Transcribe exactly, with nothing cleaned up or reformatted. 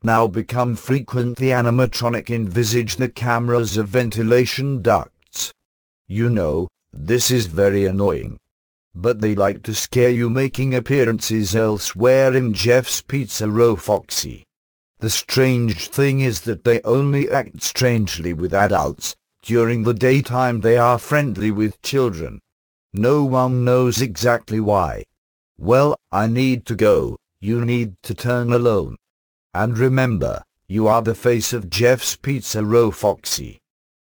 now become frequent. The animatronic envisage the cameras of ventilation ducts. You know, this is very annoying. But they like to scare you, making appearances elsewhere in Jeff's Pizza Row Foxy. The strange thing is that they only act strangely with adults. During the daytime they are friendly with children. No one knows exactly why. Well, I need to go. You need to turn alone. And remember, you are the face of Jeff's Pizza Row Foxy.